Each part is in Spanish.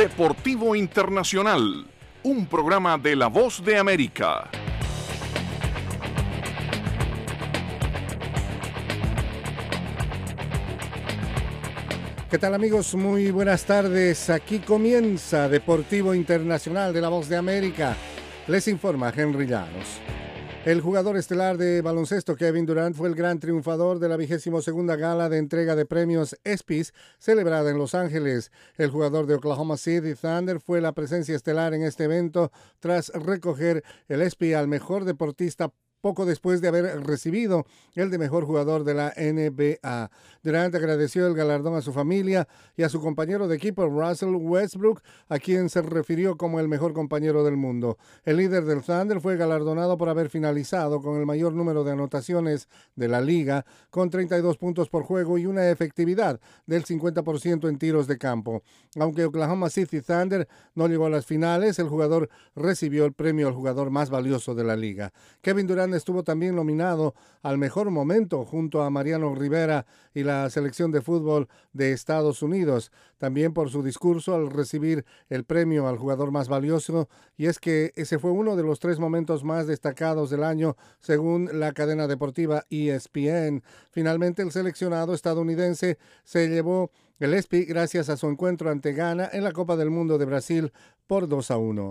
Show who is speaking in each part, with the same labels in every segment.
Speaker 1: Deportivo Internacional, un programa de La Voz de América.
Speaker 2: ¿Qué tal, amigos? Muy buenas tardes. Aquí comienza Deportivo Internacional de La Voz de América. Les informa Henry Llanos. El jugador estelar de baloncesto Kevin Durant fue el gran triunfador de la 22ª gala de entrega de premios ESPYs celebrada en Los Ángeles. El jugador de Oklahoma City Thunder fue la presencia estelar en este evento tras recoger el ESPY al mejor deportista poco después de haber recibido el de mejor jugador de la NBA. Durant agradeció el galardón a su familia y a su compañero de equipo Russell Westbrook, a quien se refirió como el mejor compañero del mundo. El líder del Thunder fue galardonado por haber finalizado con el mayor número de anotaciones de la liga, con 32 puntos por juego y una efectividad del 50% en tiros de campo. Aunque Oklahoma City Thunder no llegó a las finales, el jugador recibió el premio al jugador más valioso de la liga. Kevin Durant estuvo también nominado al mejor momento junto a Mariano Rivera y la selección de fútbol de Estados Unidos, también por su discurso al recibir el premio al jugador más valioso, y es que ese fue uno de los 3 momentos más destacados del año según la cadena deportiva ESPN. Finalmente, el seleccionado estadounidense se llevó el ESPY gracias a su encuentro ante Ghana en la Copa del Mundo de Brasil por 2-1.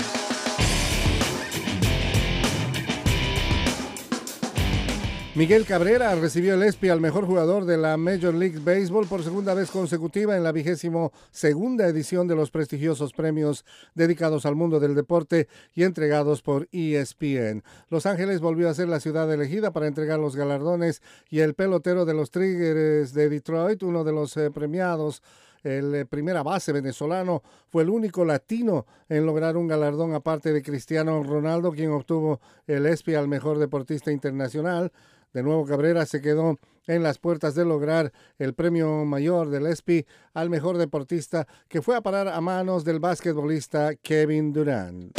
Speaker 2: Miguel Cabrera recibió el ESPY al mejor jugador de la Major League Baseball por segunda vez consecutiva en la 22ª edición de los prestigiosos premios dedicados al mundo del deporte y entregados por ESPN. Los Ángeles volvió a ser la ciudad elegida para entregar los galardones y el pelotero de los Tigres de Detroit, uno de los premiados, el primera base venezolano, fue el único latino en lograr un galardón aparte de Cristiano Ronaldo, quien obtuvo el ESPY al mejor deportista internacional. De nuevo, Cabrera se quedó en las puertas de lograr el premio mayor del ESPY al mejor deportista, que fue a parar a manos del basquetbolista Kevin Durant.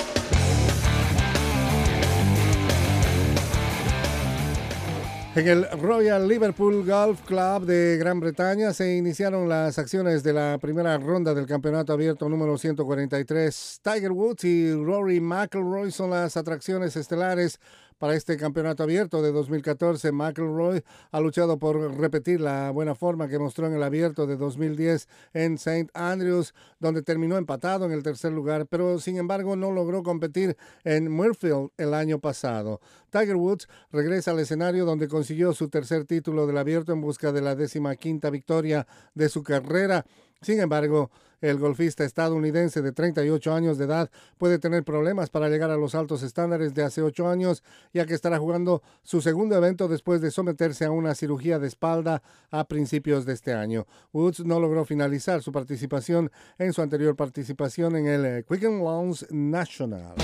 Speaker 2: En el Royal Liverpool Golf Club de Gran Bretaña se iniciaron las acciones de la primera ronda del campeonato abierto número 143. Tiger Woods y Rory McIlroy son las atracciones estelares para este campeonato abierto de 2014. McIlroy ha luchado por repetir la buena forma que mostró en el abierto de 2010 en St. Andrews, donde terminó empatado en el tercer lugar, pero sin embargo no logró competir en Muirfield el año pasado. Tiger Woods regresa al escenario donde consiguió su tercer título del abierto en busca de la 15ª victoria de su carrera. Sin embargo, el golfista estadounidense de 38 años de edad puede tener problemas para llegar a los altos estándares de hace 8 años, ya que estará jugando su segundo evento después de someterse a una cirugía de espalda a principios de este año. Woods no logró finalizar su participación en su anterior participación en el Quicken Loans National.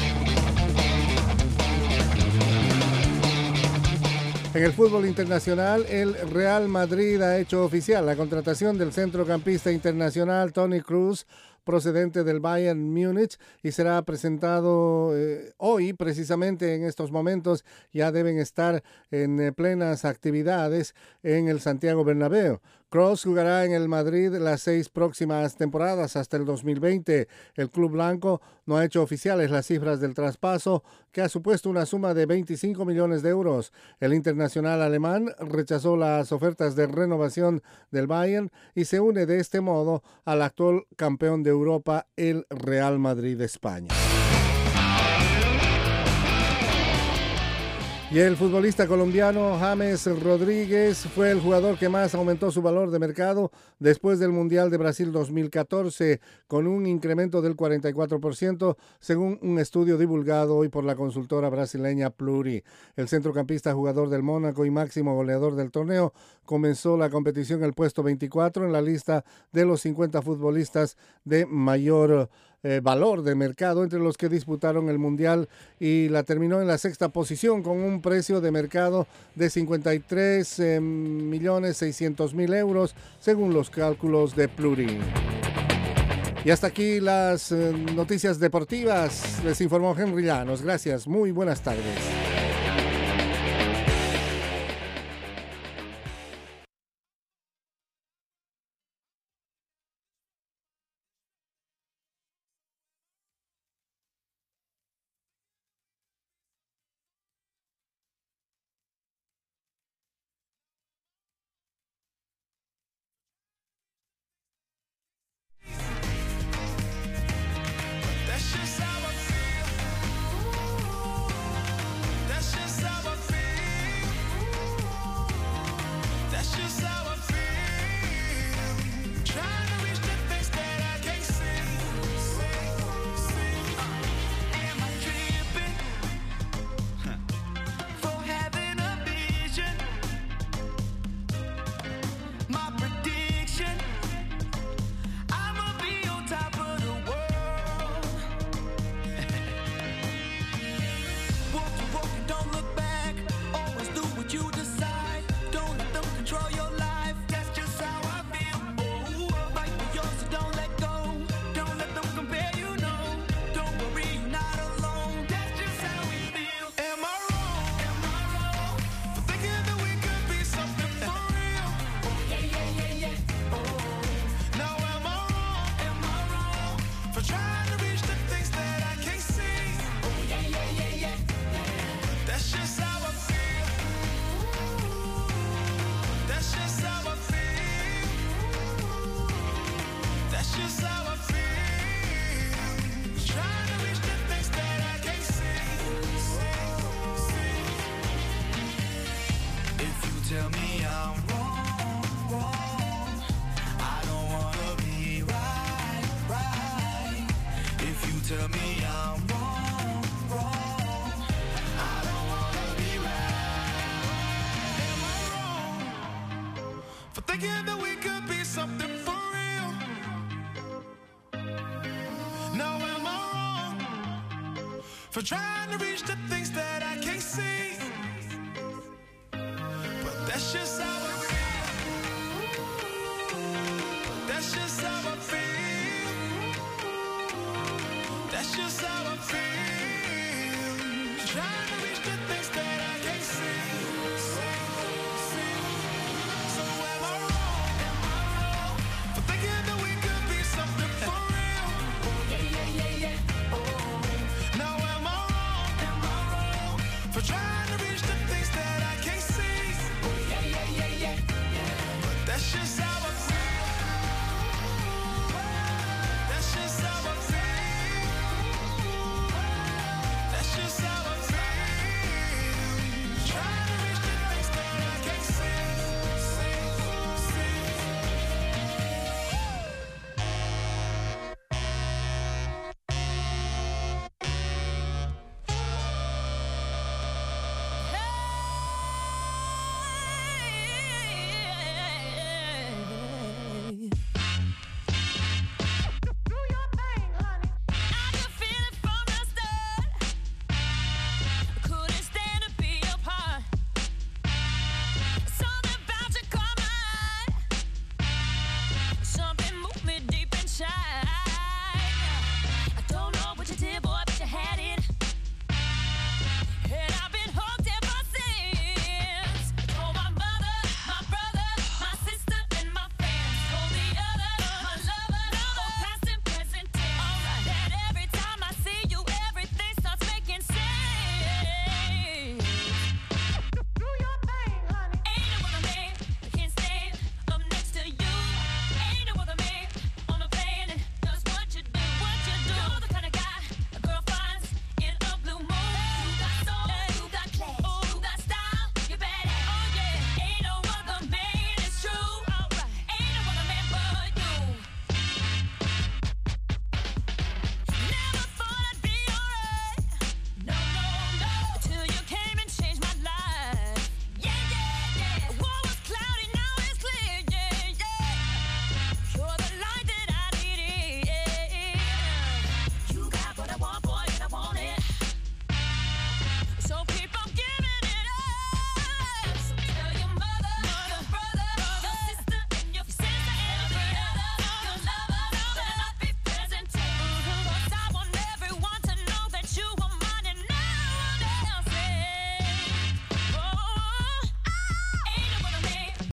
Speaker 2: En el fútbol internacional, el Real Madrid ha hecho oficial la contratación del centrocampista internacional Toni Kroos, procedente del Bayern Múnich, y será presentado hoy, precisamente en estos momentos. Ya deben estar en plenas actividades en el Santiago Bernabéu. Kroos jugará en el Madrid las 6 próximas temporadas hasta el 2020. El club blanco no ha hecho oficiales las cifras del traspaso, que ha supuesto una suma de 25 millones de euros. El internacional alemán rechazó las ofertas de renovación del Bayern y se une de este modo al actual campeón de Europa, el Real Madrid de España. Y el futbolista colombiano James Rodríguez fue el jugador que más aumentó su valor de mercado después del Mundial de Brasil 2014, con un incremento del 44%, según un estudio divulgado hoy por la consultora brasileña Pluri. El centrocampista, jugador del Mónaco y máximo goleador del torneo, comenzó la competición en el puesto 24 en la lista de los 50 futbolistas de mayor valor de mercado entre los que disputaron el Mundial, y la terminó en la 6ª posición con un precio de mercado de 53.600.000 euros según los cálculos de Pluri. Y hasta aquí las noticias deportivas. Les informó Henry Llanos. Gracias, muy buenas tardes.
Speaker 3: that's just how I feel. That's just how I feel. Trying to reach the things that I can't see. If you tell me I'm wrong, I don't wanna be right. If you tell me I'm wrong, I don't wanna be right. Am I wrong for thinking that we could be something for real? Now am I wrong for trying to reach the things that I can't see? But that's just how I feel. That's just how I feel. That's just how I feel. Trying to reach the things that I can't see. So am I wrong for thinking that we could be something for real? Now am I wrong for trying to reach the things that I can't see? But that's just